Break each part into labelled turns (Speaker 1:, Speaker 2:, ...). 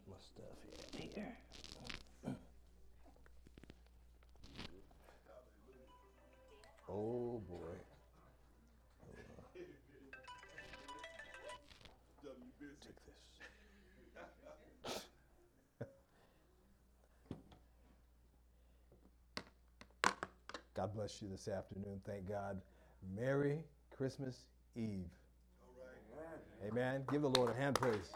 Speaker 1: my stuff here. Oh boy. Take this. God bless you this afternoon. Thank God. Merry Christmas Eve. Amen. Give the Lord a hand praise.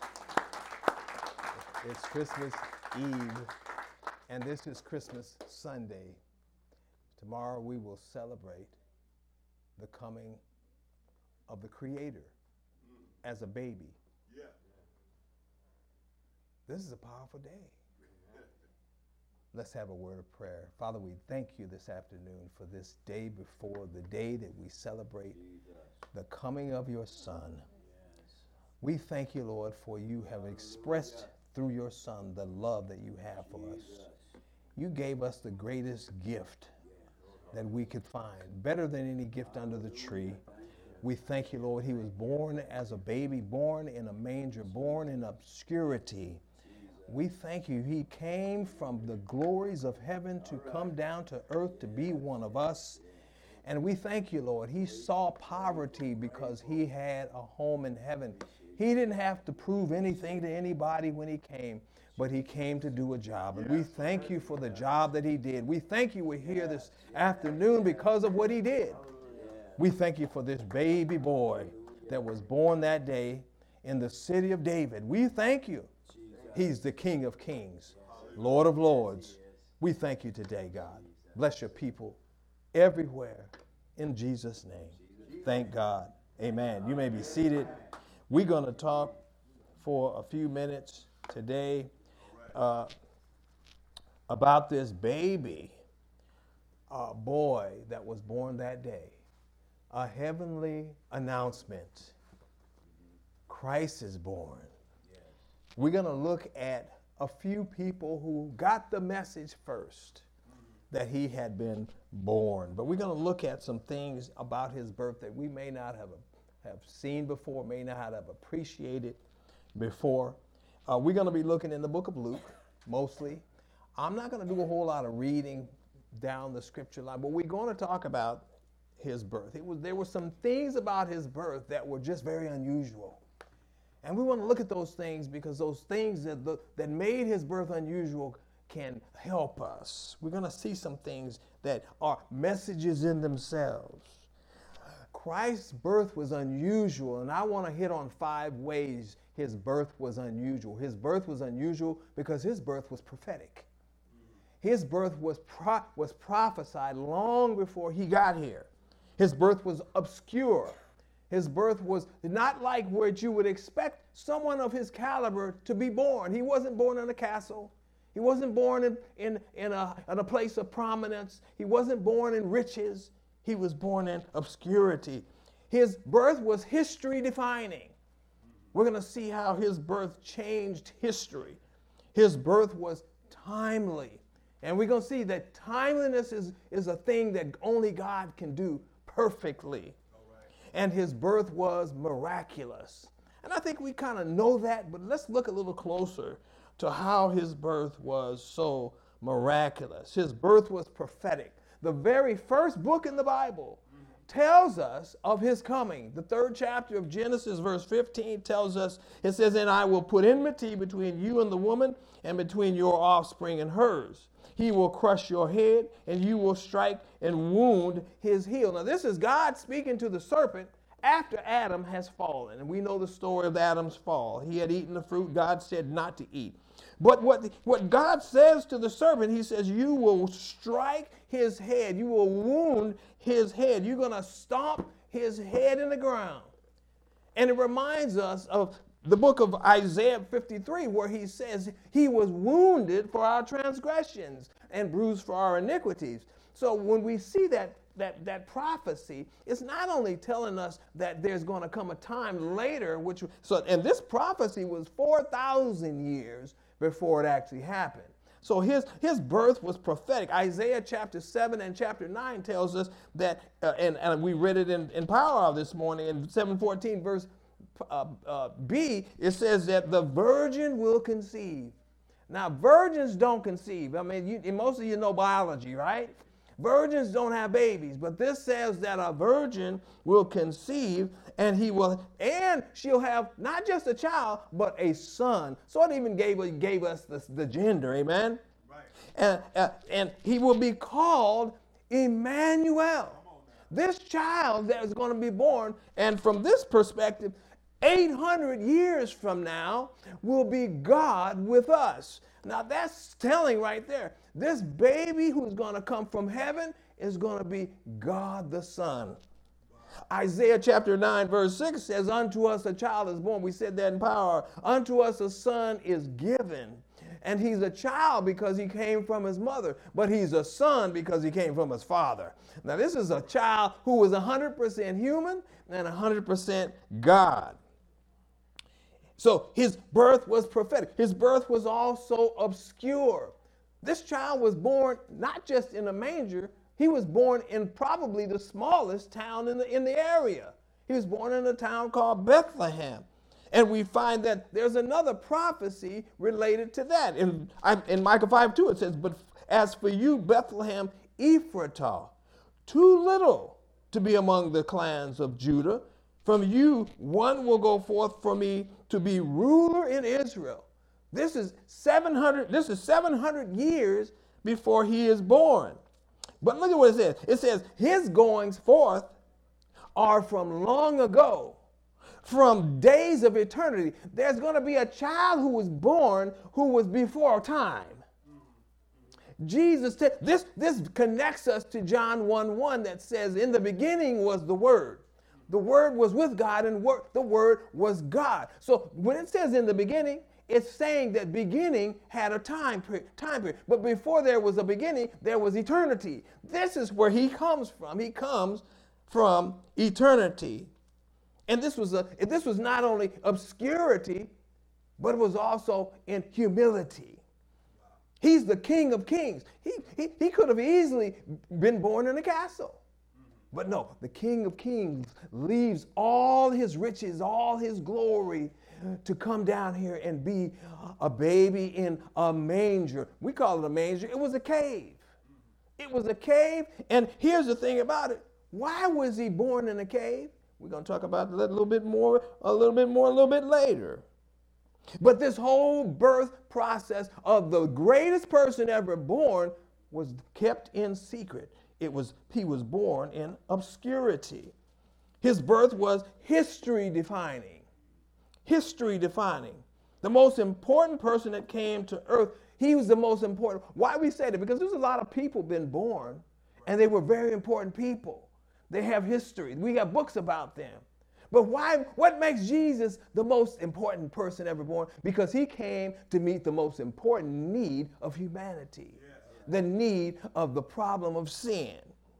Speaker 1: It's Christmas Eve, and this is Christmas Sunday. Tomorrow we will celebrate the coming of the Creator as a baby. Yeah. This is a powerful day. Let's have a word of prayer. Father, we thank you this afternoon for this day before the day that we celebrate the coming of your Son. We thank you, Lord, for you have expressed through your Son the love that you have for us. You gave us the greatest gift that we could find, better than any gift under the tree. We thank you, Lord. He was born as a baby, born in a manger, born in obscurity. We thank you. He came from the glories of heaven to come down to earth to be one of us. And we thank you, Lord. He saw poverty because he had a home in heaven. He didn't have to prove anything to anybody when he came, but he came to do a job. And we thank you for the job that he did. We thank you we're here this afternoon because of what he did. We thank you for this baby boy that was born that day in the city of David. We thank you. He's the King of Kings, Lord of Lords. We thank you today, God. Bless your people everywhere in Jesus' name. Thank God. Amen. You may be seated. We're going to talk for a few minutes today about this baby boy that was born that day. A heavenly announcement. Christ is born. We're going to look at a few people who got the message first that he had been born. But we're going to look at some things about his birth that we may not have seen before, may not have appreciated before. We're going to be looking in the book of Luke, mostly. I'm not going to do a whole lot of reading down the scripture line, but we're going to talk about his birth. There were some things about his birth that were just very unusual. And we want to look at those things because those things that made his birth unusual can help us. We're going to see some things that are messages in themselves. Christ's birth was unusual, and I want to hit on 5 ways his birth was unusual. His birth was unusual because his birth was prophetic. His birth was prophesied long before he got here. His birth was obscure. His birth was not like what you would expect someone of his caliber to be born. He wasn't born in a castle. He wasn't born in a place of prominence. He wasn't born in riches. He was born in obscurity. His birth was history defining. We're going to see how his birth changed history. His birth was timely. And we're going to see that timeliness is a thing that only God can do perfectly. And his birth was miraculous. And I think we kind of know that, but let's look a little closer to how his birth was so miraculous. His birth was prophetic. The very first book in the Bible tells us of his coming. The 3rd chapter of Genesis, verse 15, tells us, it says, "And I will put enmity between you and the woman, and between your offspring and hers. He will crush your head, and you will strike and wound his heel." Now, this is God speaking to the serpent after Adam has fallen. And we know the story of Adam's fall. He had eaten the fruit God said not to eat. But what God says to the serpent, he says, you will strike his head. You will wound his head. You're going to stomp his head in the ground. And it reminds us of the book of Isaiah 53, where he says he was wounded for our transgressions and bruised for our iniquities. So when we see that prophecy, it's not only telling us that there's going to come a time later, and this prophecy was 4,000 years before it actually happened. So his birth was prophetic. Isaiah chapter 7 and chapter 9 tells us that, and we read it in Power Hour this morning, in 7:14 verse B, it says that the virgin will conceive Now, virgins don't conceive. I mean, most of you know biology, right? Virgins don't have babies, but this says that a virgin will conceive, and she'll have not just a child, but a son. So it even gave us the gender, amen? Right. And he will be called Emmanuel. This child that is going to be born, and from this perspective, 800 years from now will be God with us. Now that's telling right there. This baby who's going to come from heaven is going to be God the Son. Isaiah chapter 9 verse 6 says, unto us a child is born. We said that in power. Unto us a son is given. And he's a child because he came from his mother, but he's a son because he came from his father. Now this is a child who was 100% human and 100% God. So his birth was prophetic. His birth was also obscure. This child was born not just in a manger, he was born in probably the smallest town in the area. He was born in a town called Bethlehem. And we find that there's another prophecy related to that. In Micah 5:2 it says, but as for you, Bethlehem Ephratah, too little to be among the clans of Judah. From you one will go forth for me to be ruler in Israel. This is 700 years before he is born. But look at what it says. It says his goings forth are from long ago, from days of eternity. There's going to be a child who was born who was before time. Jesus, this connects us to John 1:1 that says, in the beginning was the Word. The Word was with God, and the Word was God. So when it says in the beginning, it's saying that beginning had a time period. But before there was a beginning, there was eternity. This is where he comes from. He comes from eternity. And this was not only obscurity, but it was also in humility. He's the King of Kings. He could have easily been born in a castle. But no, the King of Kings leaves all his riches, all his glory to come down here and be a baby in a manger. We call it a manger. It was a cave. It was a cave. And here's the thing about it. Why was he born in a cave? We're going to talk about that a little bit more a little bit later. But this whole birth process of the greatest person ever born was kept in secret. He was born in obscurity. His birth was history defining. History defining. The most important person that came to earth, he was the most important. Why we say that? Because there's a lot of people been born, and they were very important people. They have history. We have books about them. But why? What makes Jesus the most important person ever born? Because he came to meet the most important need of humanity, the need of the problem of sin.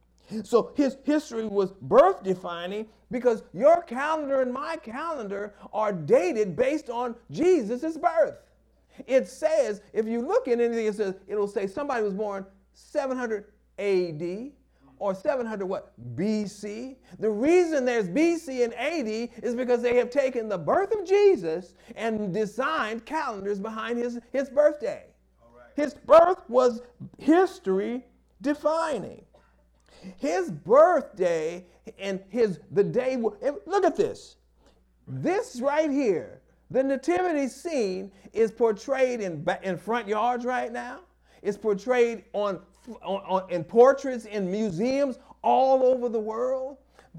Speaker 1: So his history was birth defining because your calendar and my calendar are dated based on Jesus' birth. It says, if you look at anything, it'll say somebody was born 700 AD or 700 what? BC. The reason there's BC and AD is because they have taken the birth of Jesus and designed calendars behind his birthday. Right. His birth was history defining. His birthday and the day, look at this. This right here, the nativity scene is portrayed in front yards right now. It's portrayed in portraits in museums all over the world.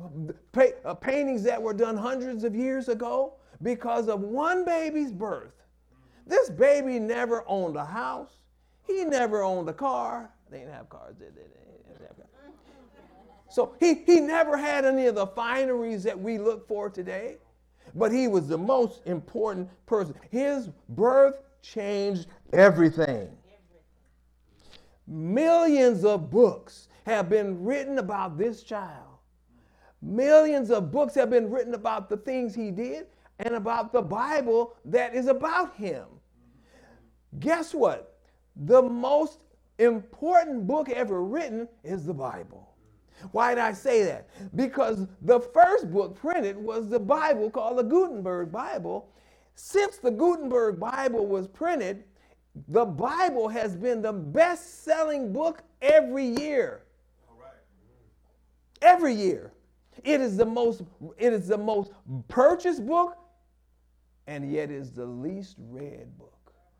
Speaker 1: Paintings that were done hundreds of years ago because of one baby's birth. This baby never owned a house. He never owned a car. They didn't have cars, did they? So he never had any of the fineries that we look for today, but he was the most important person. His birth changed everything. Millions of books have been written about this child. Millions of books have been written about the things he did and about the Bible that is about him. Guess what? The most important book ever written is the Bible. Why did I say that? Because the first book printed was the Bible called the Gutenberg Bible. Since the Gutenberg Bible was printed, The Bible has been the best-selling book every year.
Speaker 2: All right.
Speaker 1: Every year. It is the most purchased book, and yet is the least read book.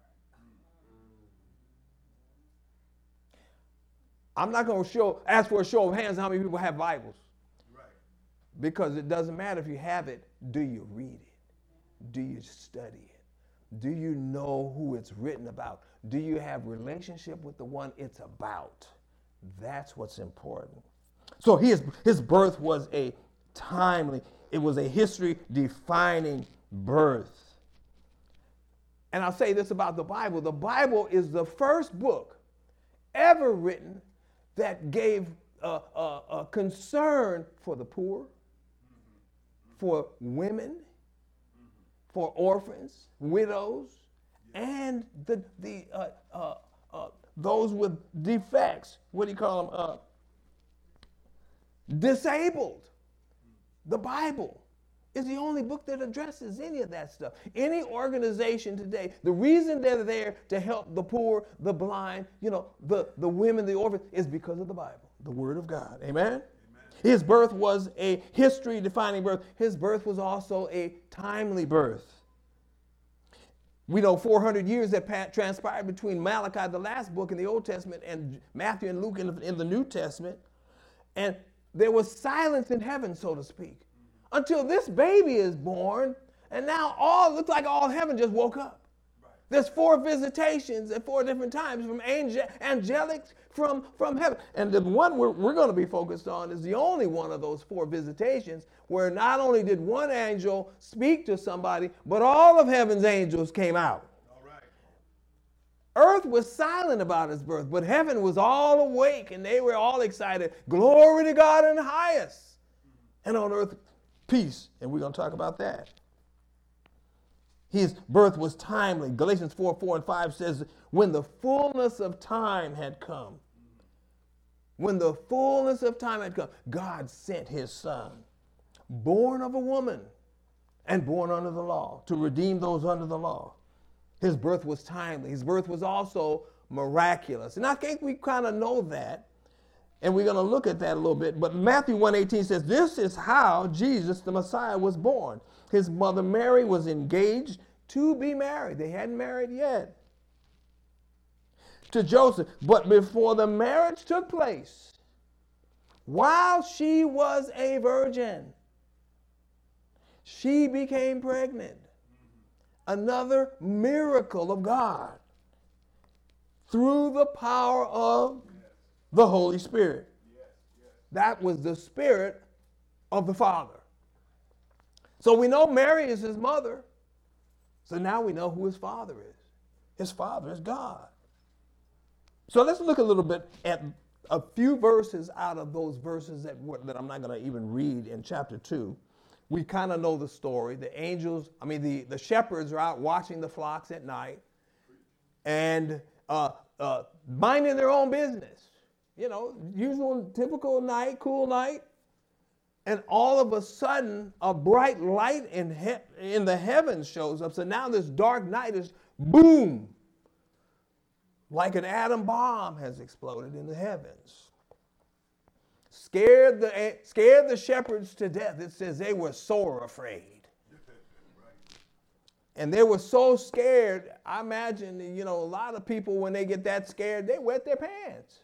Speaker 1: I'm not going to ask for a show of hands how many people have Bibles.
Speaker 2: Right.
Speaker 1: Because it doesn't matter if you have it. Do you read it? Do you study it? Do you know who it's written about? Do you have relationship with the one it's about? That's what's important. So his birth was a timely, it was a history-defining birth. And I'll say this about the Bible. The Bible is the first book ever written that gave a concern for the poor, for women, for orphans, widows, and those with defects. What do you call them? Disabled. The Bible is the only book that addresses any of that stuff. Any organization today, the reason they're there to help the poor, the blind, the women, the orphans, is because of the Bible, the Word of God. Amen? Amen. His birth was a history-defining birth. His birth was also a timely birth. We know 400 years that transpired between Malachi, the last book in the Old Testament, and Matthew and Luke in the New Testament. And there was silence in heaven, so to speak, until this baby is born, and now looks like all heaven just woke up. Right. There's 4 visitations at 4 different times from angelic from heaven. And the one we're going to be focused on is the only one of those 4 visitations where not only did one angel speak to somebody, but all of heaven's angels came out.
Speaker 2: All right.
Speaker 1: Earth was silent about his birth, but heaven was all awake, and they were all excited. Glory to God in the highest. And on earth, peace. And we're going to talk about that. His birth was timely. Galatians 4:4-5 says, when the fullness of time had come, God sent his son, born of a woman and born under the law, to redeem those under the law. His birth was timely. His birth was also miraculous. And I think we kind of know that. And we're going to look at that a little bit. But Matthew 1:18 says, this is how Jesus, the Messiah, was born. His mother Mary was engaged to be married. They hadn't married yet. To Joseph. But before the marriage took place, while she was a virgin, she became pregnant. Another miracle of God through the power of the Holy Spirit. That was the Spirit of the Father. So we know Mary is his mother. So now we know who his father is. His father is God. So let's look a little bit at a few verses out of those verses that I'm not going to even read in chapter 2. We kind of know the story. The shepherds are out watching the flocks at night and minding their own business. Usual, typical night, cool night. And all of a sudden, a bright light in the heavens shows up. So now this dark night is boom, like an atom bomb has exploded in the heavens. Scared the shepherds to death. It says they were sore afraid. And they were so scared, I imagine, a lot of people, when they get that scared, they wet their pants.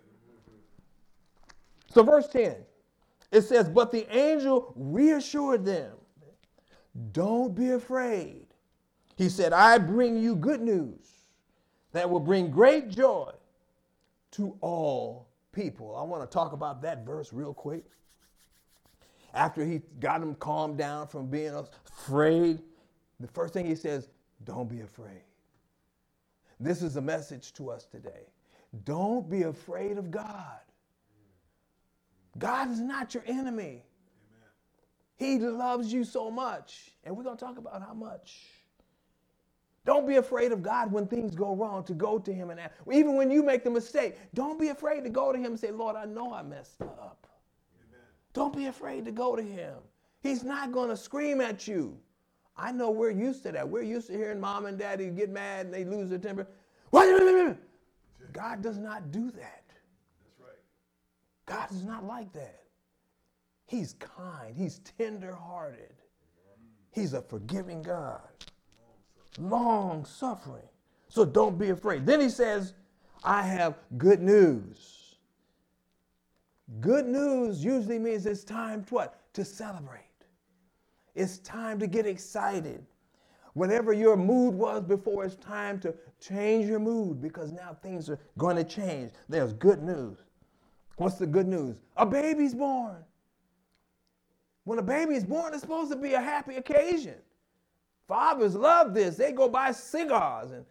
Speaker 1: So verse 10, it says, but the angel reassured them. Don't be afraid. He said, I bring you good news that will bring great joy to all people. I want to talk about that verse real quick. After he got them calmed down from being afraid, the first thing he says, don't be afraid. This is a message to us today. Don't be afraid of God. God is not your enemy. Amen. He loves you so much. And we're going to talk about how much. Don't be afraid of God when things go wrong, to go to him and ask. Even when you make the mistake, don't be afraid to go to him and say, Lord, I know I messed up. Amen. Don't be afraid to go to him. He's not going to scream at you. I know we're used to that. We're used to hearing mom and daddy get mad and they lose their temper. What? God does not do that.
Speaker 2: That's right.
Speaker 1: God is not like that. He's kind. He's tender-hearted. He's a forgiving God. Long-suffering. So don't be afraid. Then he says, I have good news. Good news usually means it's time to what? To celebrate. It's time to get excited. Whatever your mood was before, it's time to change your mood because now things are going to change. There's good news. What's the good news? A baby's born. When a baby is born, it's supposed to be a happy occasion. Fathers love this. They go buy cigars and,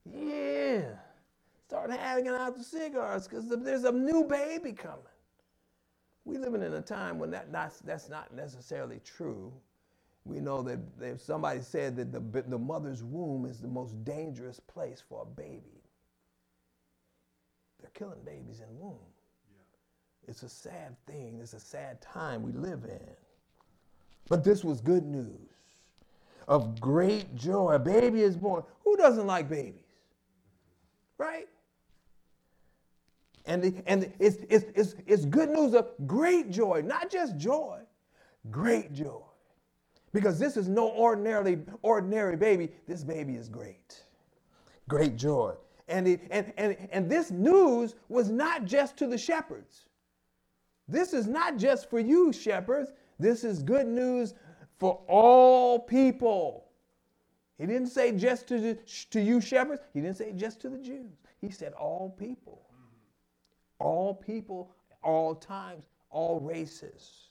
Speaker 1: start hanging out the cigars because there's a new baby coming. We living in a time when that's not necessarily true. We know that if somebody said that the mother's womb is the most dangerous place for a baby. They're killing babies in womb. Yeah. It's a sad thing. It's a sad time we live in. But this was good news of great joy. A baby is born. Who doesn't like babies? Right? And it's good news of great joy, not just joy, great joy. Because this is no ordinary baby. This baby is great. Great joy. And this news was not just to the shepherds. This is not just for you, shepherds. This is good news for all people. He didn't say just to you shepherds. He didn't say just to the Jews. He said all people. All people, all times, all races.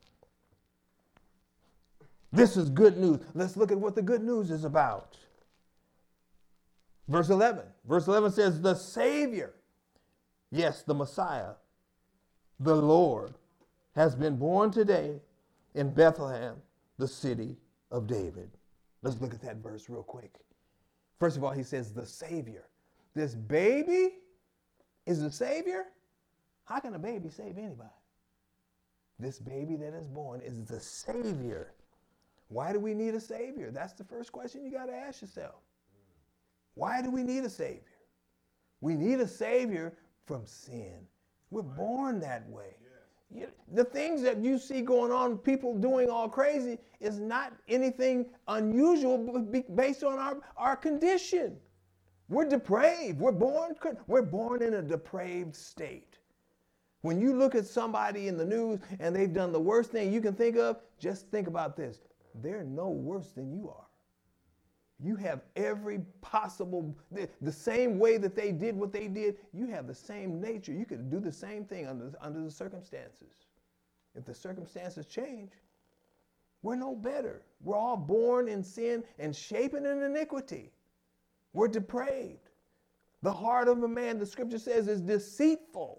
Speaker 1: This is good news. Let's look at what the good news is about. Verse 11. Verse 11 says, the Savior, yes, the Messiah, the Lord, has been born today in Bethlehem, the city of David. Let's look at that verse real quick. First of all, he says the Savior. This baby is the Savior? How can a baby save anybody? This baby that is born is the Savior. Why do we need a Savior? That's the first question you got to ask yourself. Why do we need a Savior? We need a Savior from sin. We're born that way. The things that you see going on, people doing all crazy, is not anything unusual based on our condition. We're depraved. We're born in a depraved state. When you look at somebody in the news and they've done the worst thing you can think of, just think about this. They're no worse than you are. You have every possible, the same way that they did what they did, you have the same nature. You could do the same thing under the circumstances. If the circumstances change, we're no better. We're all born in sin and shapen in iniquity. We're depraved. The heart of a man, the scripture says, is deceitful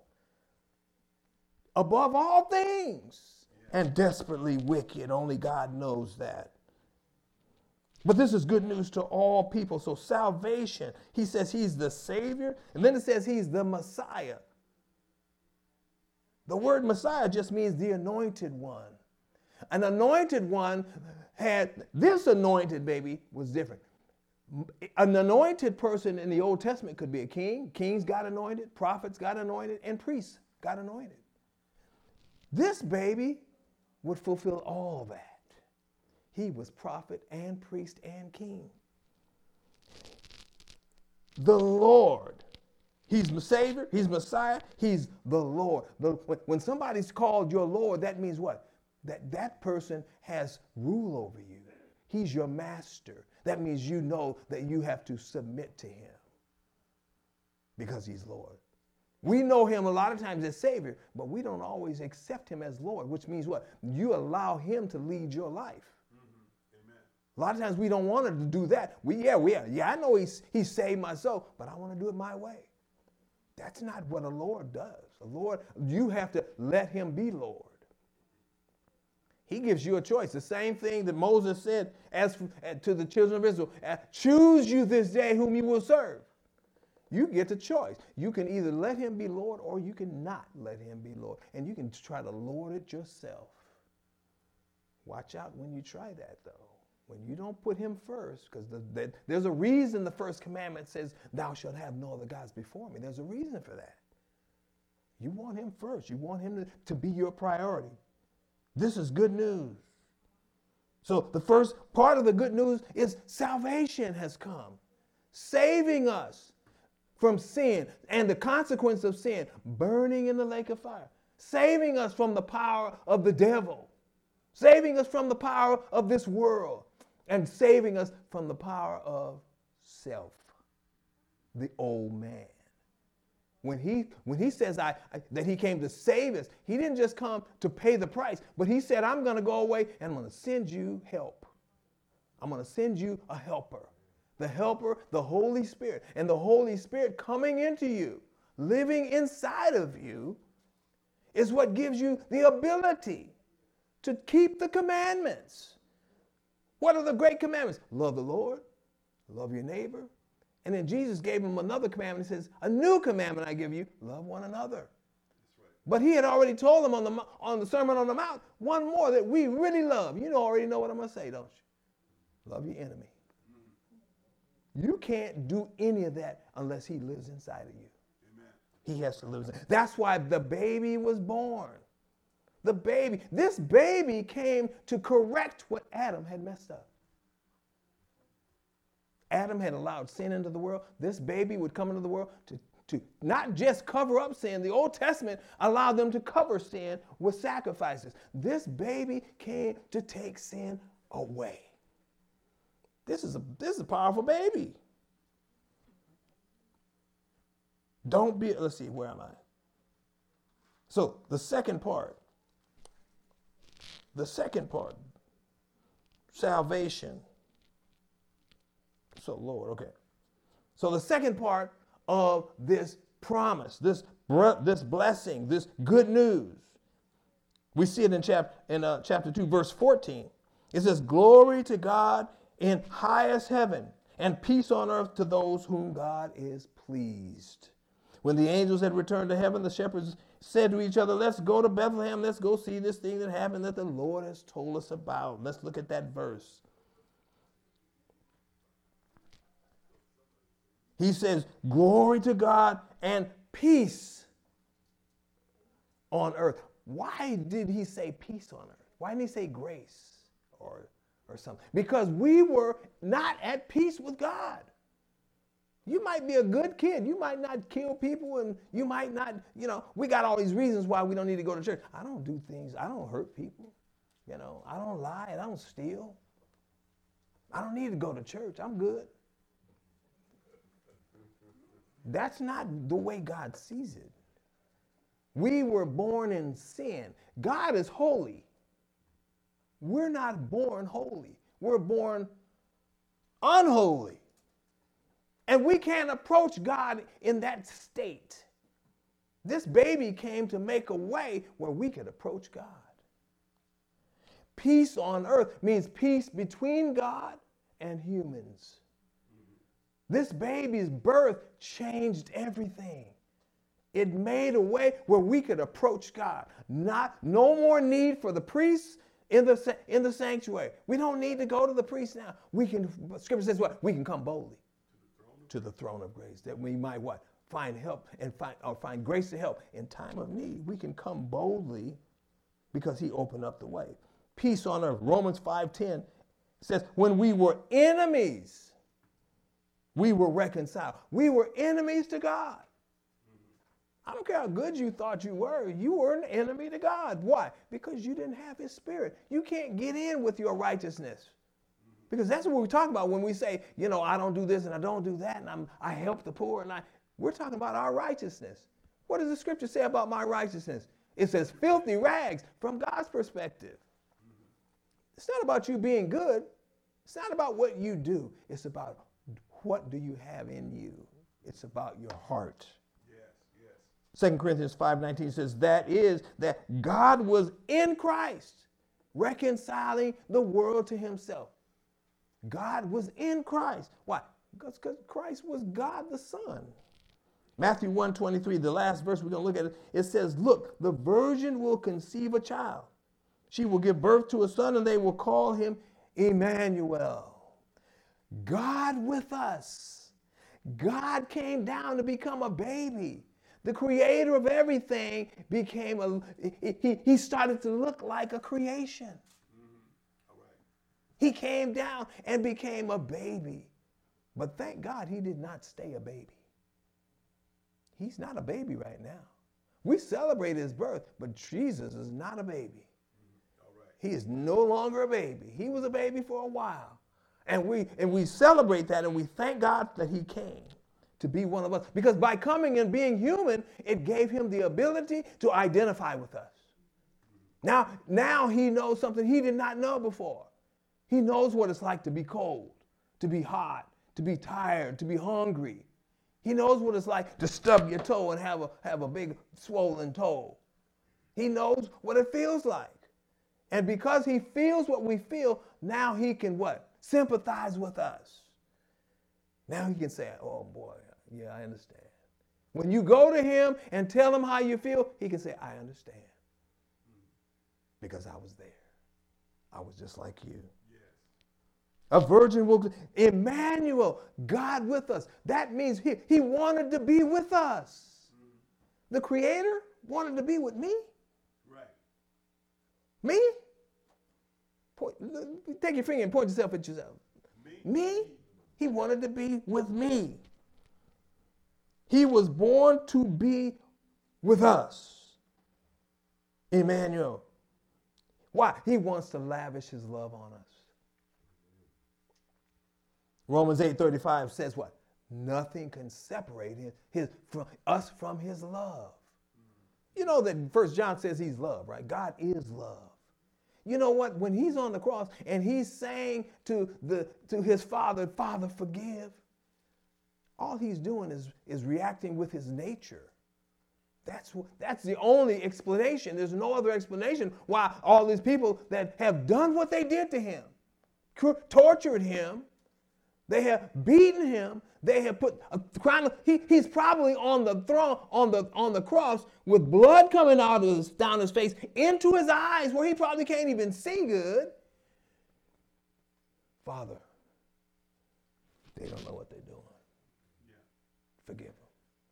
Speaker 1: above all things and desperately wicked. Only God knows that. But this is good news to all people. So salvation, he says he's the Savior, and then it says he's the Messiah. The word Messiah just means the anointed one. An anointed one this anointed baby was different. An anointed person in the Old Testament could be a king. Kings got anointed, prophets got anointed, and priests got anointed. This baby would fulfill all that. He was prophet and priest and king. The Lord. He's the Savior. He's Messiah. He's the Lord. When somebody's called your Lord, that means what? That person has rule over you. He's your master. That means you know that you have to submit to him because he's Lord. We know him a lot of times as Savior, but we don't always accept him as Lord, which means what? You allow him to lead your life. A lot of times we don't want to do that. I know he saved my soul, but I want to do it my way. That's not what a Lord does. A Lord, you have to let him be Lord. He gives you a choice. The same thing that Moses said to the children of Israel, choose you this day whom you will serve. You get the choice. You can either let him be Lord or you can not let him be Lord. And you can try to lord it yourself. Watch out when you try that, though. When you don't put him first, because there's a reason the first commandment says, thou shalt have no other gods before me. There's a reason for that. You want him first. You want him to be your priority. This is good news. So the first part of the good news is salvation has come, saving us from sin and the consequence of sin, burning in the lake of fire, saving us from the power of the devil, saving us from the power of this world, and saving us from the power of self, the old man. When he says that he came to save us, he didn't just come to pay the price, but he said, I'm going to go away and I'm going to send you help. I'm going to send you a helper. The helper, the Holy Spirit. And the Holy Spirit coming into you, living inside of you, is what gives you the ability to keep the commandments. What are the great commandments? Love the Lord, love your neighbor. And then Jesus gave him another commandment. He says, a new commandment I give you, love one another. That's right. But he had already told them on the Sermon on the Mount, one more that we really love. You already know what I'm going to say, don't you? Love your enemy. Mm-hmm. You can't do any of that unless he lives inside of you. Amen. He has to live inside. That's why the baby was born. This baby came to correct what Adam had messed up. Adam had allowed sin into the world. This baby would come into the world to not just cover up sin. The Old Testament allowed them to cover sin with sacrifices. This baby came to take sin away. This is a powerful baby. Let's see, where am I? So the second part, salvation. So, Lord, okay. So the second part of this promise, this blessing, this good news, we see it in chapter 2, verse 14. It says, glory to God in highest heaven and peace on earth to those whom God is pleased. When the angels had returned to heaven, the shepherds said to each other, let's go to Bethlehem. Let's go see this thing that happened that the Lord has told us about. Let's look at that verse. He says, glory to God and peace on earth. Why did he say peace on earth? Why didn't he say grace or something? Because we were not at peace with God. You might be a good kid. You might not kill people, and you might not, we got all these reasons why we don't need to go to church. I don't do things. I don't hurt people. I don't lie. I don't steal. I don't need to go to church. I'm good. That's not the way God sees it. We were born in sin. God is holy. We're not born holy. We're born unholy. And we can't approach God in that state. This baby came to make a way where we could approach God. Peace on earth means peace between God and humans. This baby's birth changed everything. It made a way where we could approach God. No more need for the priests in the sanctuary. We don't need to go to the priest now. Scripture says what? We can come boldly to the throne of grace, that we might what? Find help and find grace to help in time of need. We can come boldly because he opened up the way. Peace on earth. Romans 5:10 says, when we were enemies, we were reconciled. We were enemies to God. I don't care how good you thought you were an enemy to God. Why? Because you didn't have his spirit. You can't get in with your righteousness. Because that's what we talk about when we say, I don't do this and I don't do that, and I help the poor, we're talking about our righteousness. What does the scripture say about my righteousness? It says filthy rags from God's perspective. It's not about you being good. It's not about what you do. It's about what do you have in you. It's about your heart. Yes. 2 Corinthians 5:19 says, that is, that God was in Christ, reconciling the world to himself. God was in Christ. Why? Because Christ was God the Son. Matthew 1:23, the last verse we're going to look at, it says, look, the virgin will conceive a child. She will give birth to a son, and they will call him Emmanuel, God with us. God came down to become a baby. The creator of everything became he started to look like a creation.
Speaker 2: All right.
Speaker 1: He came down and became a baby. But thank God he did not stay a baby. He's not a baby right now. We celebrate his birth, but Jesus is not a baby.
Speaker 2: All right.
Speaker 1: He is no longer a baby. He was a baby for a while. And we celebrate that, and we thank God that he came to be one of us. Because by coming and being human, it gave him the ability to identify with us. Now he knows something he did not know before. He knows what it's like to be cold, to be hot, to be tired, to be hungry. He knows what it's like to stub your toe and have a big swollen toe. He knows what it feels like. And because he feels what we feel, now he can what? Sympathize with us. Now he can say, oh boy, yeah, I understand. When you go to him and tell him how you feel, he can say, I understand. Because I was there. I was just like you.
Speaker 2: Yes.
Speaker 1: A virgin will, Emmanuel, God with us. That means he wanted to be with us. The Creator wanted to be with me.
Speaker 2: Right.
Speaker 1: Me? Take your finger and point yourself at yourself. Me? He wanted to be with me. He was born to be with us. Emmanuel. Why? He wants to lavish his love on us. Romans 8:35 says what? Nothing can separate us from his love. You know that 1 John says he's love, right? God is love. You know what? When he's on the cross and he's saying to his Father, Father, forgive, all he's doing is reacting with his nature. That's the only explanation. There's no other explanation why all these people that have done what they did to him, tortured him, they have beaten him, they have put a crown. He's probably on the throne, on the cross, with blood coming down his face into his eyes, where he probably can't even see good. Father, they don't know what they're doing.
Speaker 2: Yeah.
Speaker 1: Forgive them.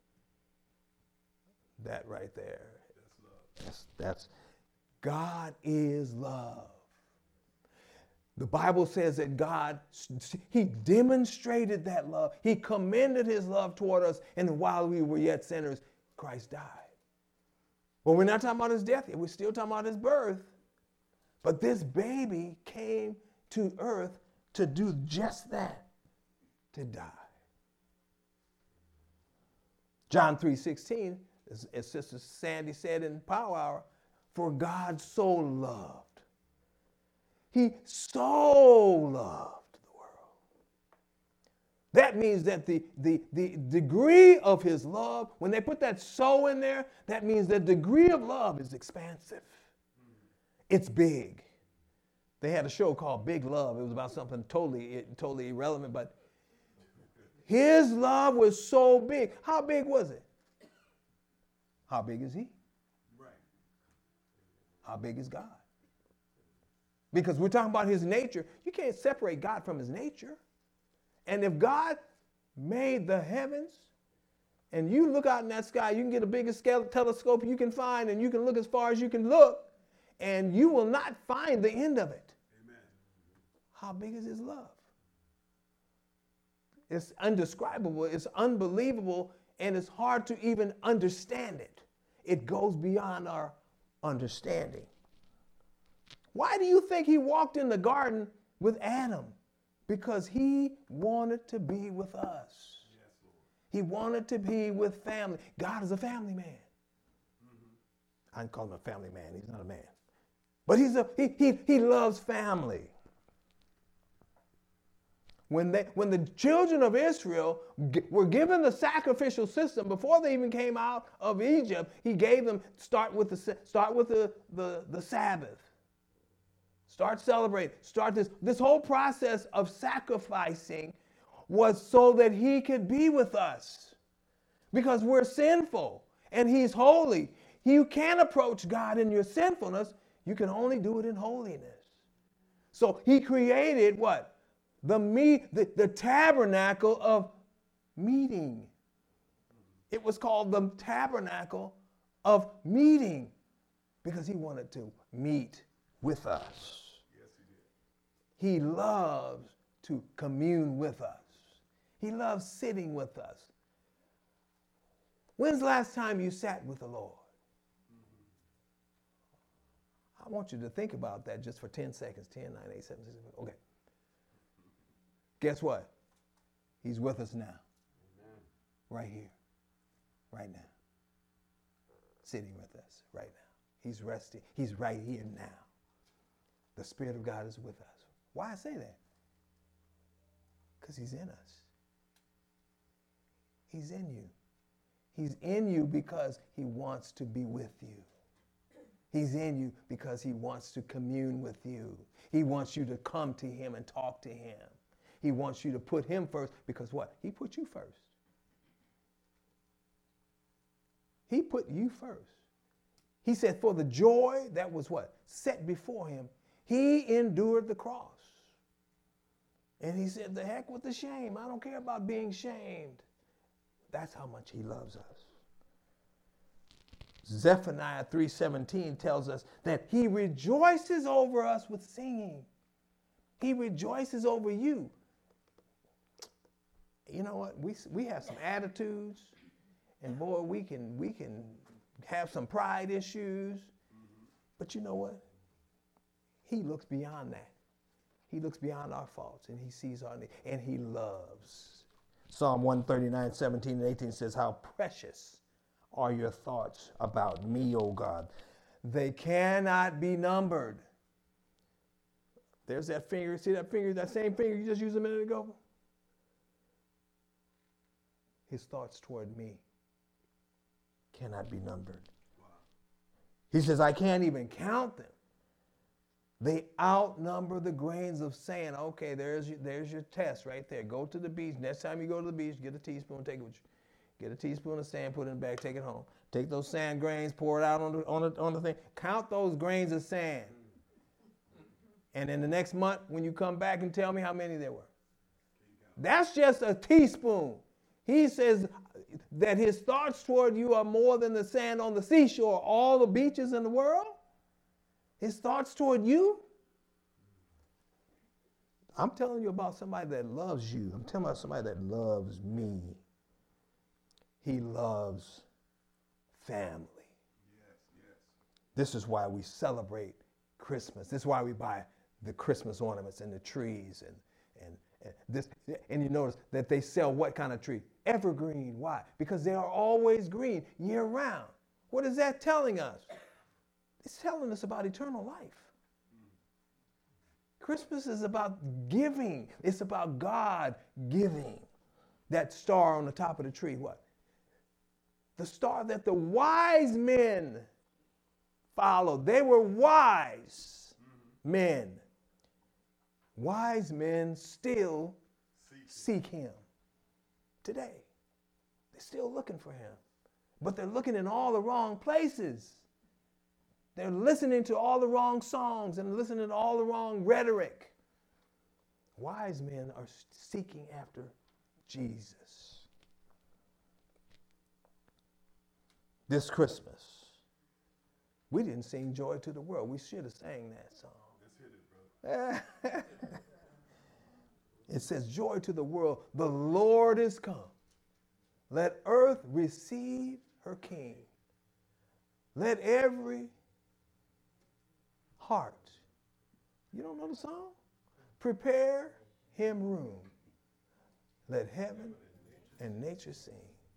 Speaker 1: That right there.
Speaker 2: That's love.
Speaker 1: That's God is love. The Bible says that God, he demonstrated that love. He commended his love toward us, and while we were yet sinners, Christ died. Well, we're not talking about his death yet. We're still talking about his birth. But this baby came to earth to do just that, to die. John 3:16, as Sister Sandy said in Power Hour, for God so loved. He so loved the world. That means that the degree of his love, when they put that so in there, that means the degree of love is expansive. It's big. They had a show called Big Love. It was about something totally irrelevant, but his love was so big. How big was it? How big is he?
Speaker 2: Right.
Speaker 1: How big is God? Because we're talking about his nature. You can't separate God from his nature. And if God made the heavens, and you look out in that sky, you can get the biggest telescope you can find, and you can look as far as you can look, and you will not find the end of it.
Speaker 2: Amen.
Speaker 1: How big is his love? It's indescribable, it's unbelievable, and it's hard to even understand it. It goes beyond our understanding. Why do you think he walked in the garden with Adam? Because he wanted to be with us.
Speaker 2: Yes, Lord.
Speaker 1: He wanted to be with family. God is a family man. Mm-hmm. I call him a family man. He's not a man. But he loves family. When the children of Israel were given the sacrificial system before they even came out of Egypt, he gave them start with the Sabbath. Start celebrating. Start this whole process of sacrificing was so that he could be with us. Because we're sinful and he's holy. You can't approach God in your sinfulness. You can only do it in holiness. So he created what? The tabernacle of meeting. It was called the tabernacle of meeting because he wanted to meet with us.
Speaker 2: Yes, he did.
Speaker 1: He loves to commune with us. He loves sitting with us. When's the last time you sat with the Lord? I want you to think about that just for 10 seconds. 10, 9, 8, 7, 6, 5. Okay. Guess what? He's with us now.
Speaker 2: Amen.
Speaker 1: Right here. Right now. Sitting with us right now. He's resting. He's right here now. The Spirit of God is with us. Why I say that? Because he's in us. He's in you. He's in you because he wants to be with you. He's in you because he wants to commune with you. He wants you to come to him and talk to him. He wants you to put him first because what? He put you first. He put you first. He said for the joy that was what? Set before him, he endured the cross. And he said, the heck with the shame. I don't care about being shamed. That's how much he loves us. Zephaniah 3:17 tells us that he rejoices over us with singing. He rejoices over you. You know what? We have some attitudes, and boy, we can have some pride issues. But you know what? He looks beyond that. He looks beyond our faults, and he sees our need, and he loves. Psalm 139:17 and 18 says, how precious are your thoughts about me, O God. They cannot be numbered. There's that finger. See that finger, that same finger you just used a minute ago? His thoughts toward me cannot be numbered.
Speaker 2: Wow.
Speaker 1: He says, I can't even count them. They outnumber the grains of sand. Okay, there's your test right there. Go to the beach. Next time you go to the beach, get a teaspoon, take it with you. Get a teaspoon of sand, put it in the bag, take it home. Take those sand grains, pour it out on the thing. Count those grains of sand. And in the next month, when you come back and tell me how many there were. That's just a teaspoon. He says that his thoughts toward you are more than the sand on the seashore, all the beaches in the world. His thoughts toward you. I'm telling you about somebody that loves you. I'm telling you about somebody that loves me. He loves family.
Speaker 2: Yes, yes.
Speaker 1: This is why we celebrate Christmas. This is why we buy the Christmas ornaments and the trees and this. And you notice that they sell what kind of tree? Evergreen. Why? Because they are always green year round. What is that telling us? It's telling us about eternal life. Christmas is about giving. It's about God giving. That star on the top of the tree, what? The star that the wise men followed. They were wise men. Wise men still seek him today. They're still looking for him. But they're looking in all the wrong places. They're listening to all the wrong songs and listening to all the wrong rhetoric. Wise men are seeking after Jesus. This Christmas, we didn't sing Joy to the World. We should have sang that song.
Speaker 2: Let's hit it, brother.
Speaker 1: It says, joy to the world, the Lord is come. Let earth receive her King. Let every heart, you don't know the song? Prepare him room. Let heaven and nature sing.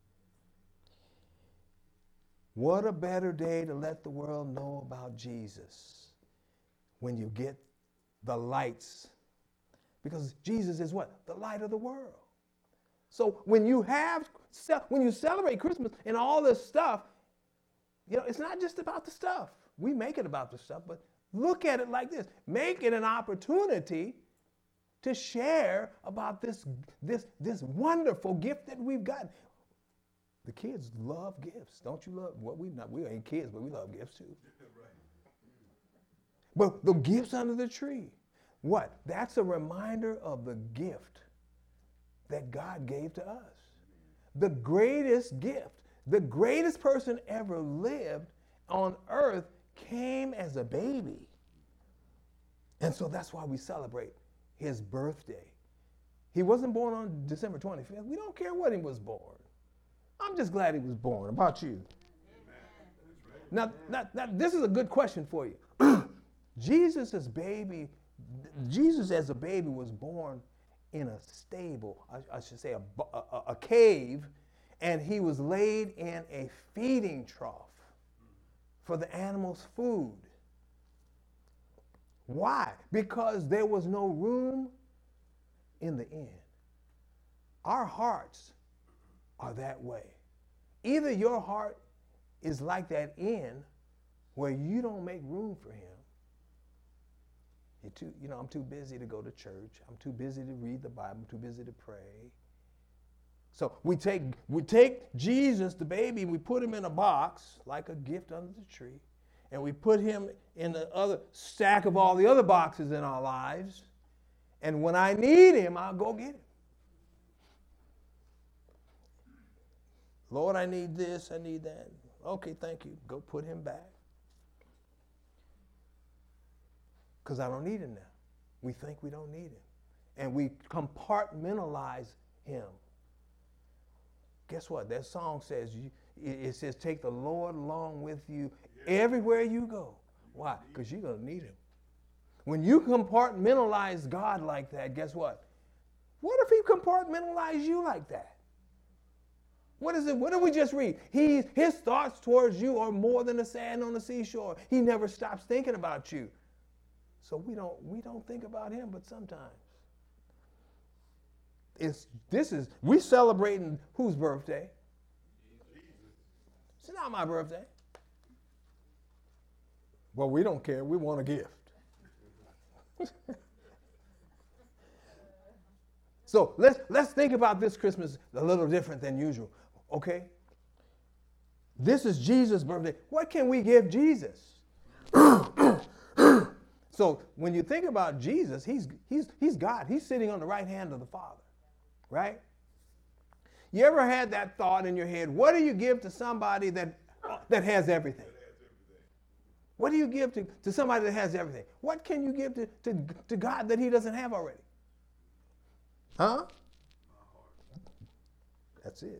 Speaker 1: What a better day to let the world know about Jesus when you get the lights. Because Jesus is what? The light of the world. So when you celebrate Christmas and all this stuff, you know, it's not just about the stuff. We make it about the stuff, but look at it like this. Make it an opportunity to share about this wonderful gift that we've got. The kids love gifts. Don't you love? Well, we ain't kids, but we love gifts too. But the gifts under the tree. What? That's a reminder of the gift that God gave to us. The greatest gift, the greatest person ever lived on earth came as a baby. And so that's why we celebrate his birthday. He wasn't born on December 25th. We don't care when he was born. I'm just glad he was born. About you? Now, this is a good question for you. Jesus as a baby was born in a stable, I should say a cave, and he was laid in a feeding trough for the animals' food. Why? Because there was no room in the inn. Our hearts are that way. Either your heart is like that inn where you don't make room for him. I'm too busy to go to church. I'm too busy to read the Bible. I'm too busy to pray. So we take Jesus, the baby, and we put him in a box like a gift under the tree. And we put him in the other stack of all the other boxes in our lives. And when I need him, I'll go get him. Lord, I need this, I need that. Okay, thank you. Go put him back. Because I don't need him now. We think we don't need him. And we compartmentalize him. Guess what? That song says, it says, take the Lord along with you everywhere you go. Why? Because you're going to need him. When you compartmentalize God like that, guess what? What if he compartmentalized you like that? What is it? What did we just read? His thoughts towards you are more than the sand on the seashore. He never stops thinking about you. So we don't think about him, but sometimes. We celebrating whose birthday? It's not my birthday. Well, we don't care. We want a gift. So let's think about this Christmas a little different than usual, okay? This is Jesus' birthday. What can we give Jesus? So when you think about Jesus, he's God. He's sitting on the right hand of the Father, right? You ever had that thought in your head? What do you give to somebody that has everything? What do you give to somebody that has everything? What can you give to God that he doesn't have already? Huh? That's it.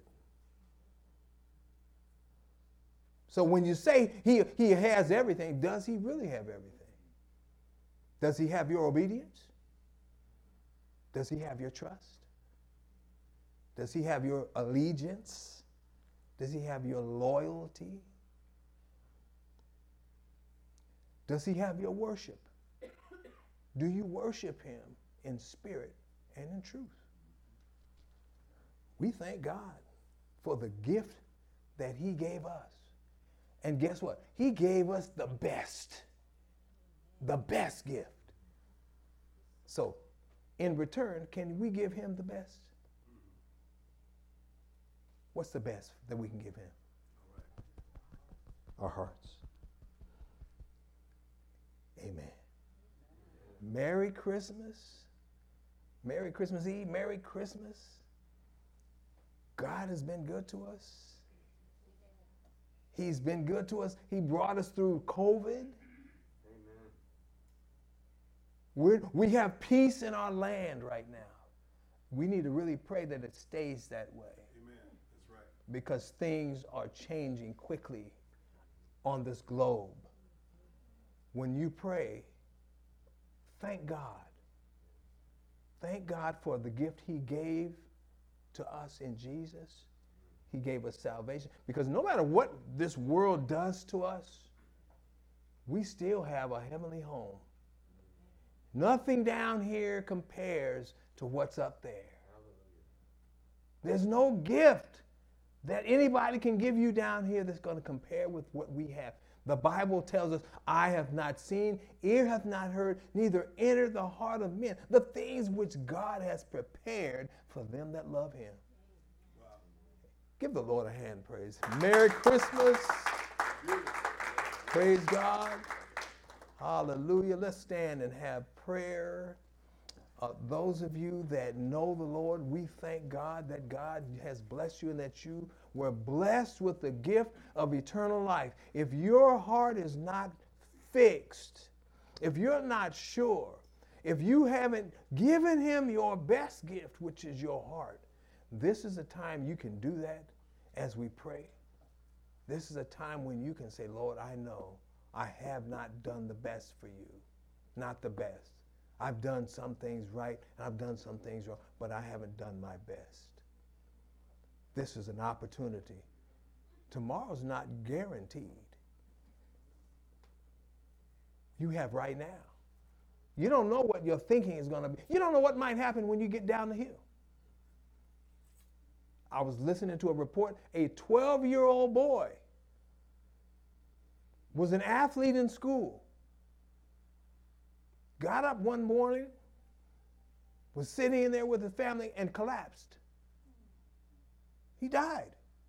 Speaker 1: So when you say he has everything, does he really have everything? Does he have your obedience? Does he have your trust? Does he have your allegiance? Does he have your loyalty? Does he have your worship? Do you worship him in spirit and in truth? We thank God for the gift that he gave us. And guess what? He gave us the best gift. So, in return, can we give him the best? What's the best that we can give him? Our hearts. Amen. Merry Christmas. Merry Christmas Eve. Merry Christmas. God has been good to us. He's been good to us. He brought us through COVID. We have peace in our land right now. We need to really pray that it stays that way.
Speaker 2: Amen. That's right.
Speaker 1: Because things are changing quickly on this globe. When you pray, thank God. Thank God for the gift he gave to us in Jesus. He gave us salvation. Because no matter what this world does to us, we still have a heavenly home. Nothing down here compares to what's up there. There's no gift that anybody can give you down here that's going to compare with what we have. The Bible tells us, eye have not seen, ear hath not heard, neither entered the heart of men, the things which God has prepared for them that love him. Wow. Give the Lord a hand praise. Merry Christmas. Praise God. Hallelujah. Let's stand and have prayer. Those of you that know the Lord, we thank God that God has blessed you and that you were blessed with the gift of eternal life. If your heart is not fixed, if you're not sure, if you haven't given him your best gift, which is your heart, this is a time you can do that as we pray. This is a time when you can say, Lord, I know I have not done the best for you, not the best. I've done some things right, and I've done some things wrong, but I haven't done my best. This is an opportunity. Tomorrow's not guaranteed. You have right now. You don't know what your thinking is going to be. You don't know what might happen when you get down the hill. I was listening to a report. A 12-year-old boy was an athlete in school. Got up one morning, was sitting in there with his family, and collapsed. He died.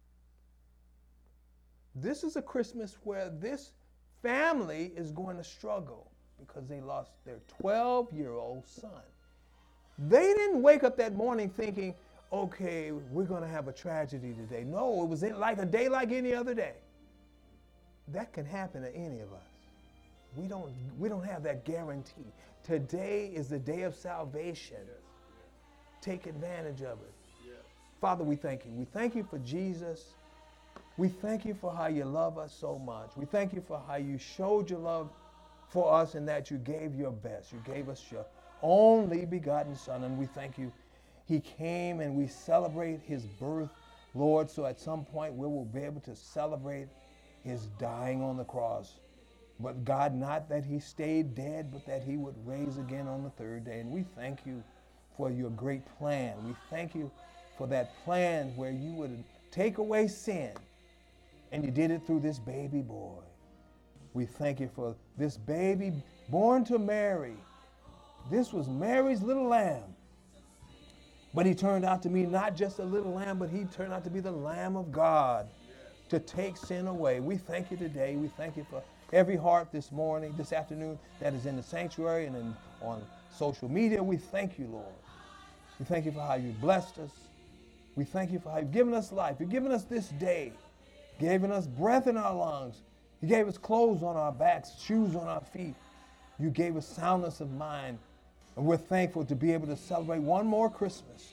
Speaker 1: This is a Christmas where this family is going to struggle because they lost their 12-year-old son. They didn't wake up that morning thinking, okay, we're going to have a tragedy today. No, it was like a day like any other day. That can happen to any of us. We don't have that guarantee. Today is the day of salvation. Take advantage of it. Father, we thank you. We thank you for Jesus. We thank you for how you love us so much. We thank you for how you showed your love for us and that you gave your best. You gave us your only begotten Son, and we thank you. He came and we celebrate his birth, Lord, so at some point we will be able to celebrate his dying on the cross. But God, not that he stayed dead, but that he would raise again on the third day. And we thank you for your great plan. We thank you for that plan where you would take away sin, and you did it through this baby boy. We thank you for this baby born to Mary. This was Mary's little lamb. But he turned out to be not just a little lamb, but he turned out to be the Lamb of God to take sin away. We thank you today. We thank you for every heart this morning, this afternoon, that is in the sanctuary and on social media. We thank you, Lord. We thank you for how you blessed us. We thank you for how you've given us life. You've given us this day, given us breath in our lungs. You gave us clothes on our backs, shoes on our feet. You gave us soundness of mind. And we're thankful to be able to celebrate one more Christmas.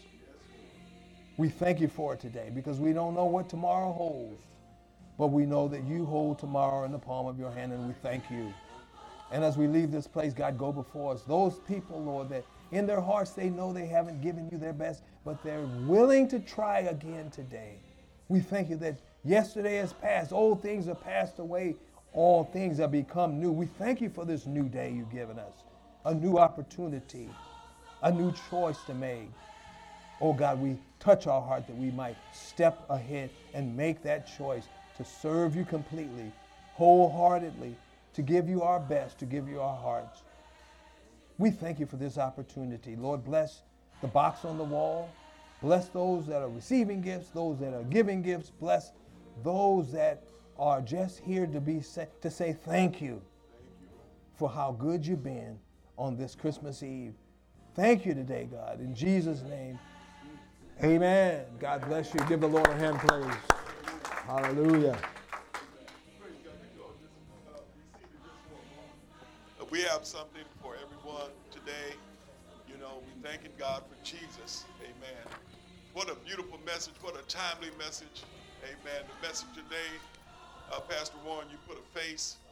Speaker 1: We thank you for it today because we don't know what tomorrow holds. But we know that you hold tomorrow in the palm of your hand, and we thank you. And as we leave this place, God, go before us. Those people, Lord, that in their hearts they know they haven't given you their best, but they're willing to try again today. We thank you that yesterday has passed. Old things are passed away. All things have become new. We thank you for this new day you've given us, a new opportunity, a new choice to make. Oh, God, we touch our heart that we might step ahead and make that choice to serve you completely, wholeheartedly, to give you our best, to give you our hearts. We thank you for this opportunity. Lord, bless the box on the wall. Bless those that are receiving gifts, those that are giving gifts. Bless those that are just here to say thank you for how good you've been on this Christmas Eve. Thank you today, God. In Jesus' name, amen. God bless you. Give the Lord a hand praise. Hallelujah.
Speaker 2: We have something for everyone today. You know, we thanking God for Jesus. Amen. What a beautiful message. What a timely message. Amen. The message today, Pastor Warren, you put a face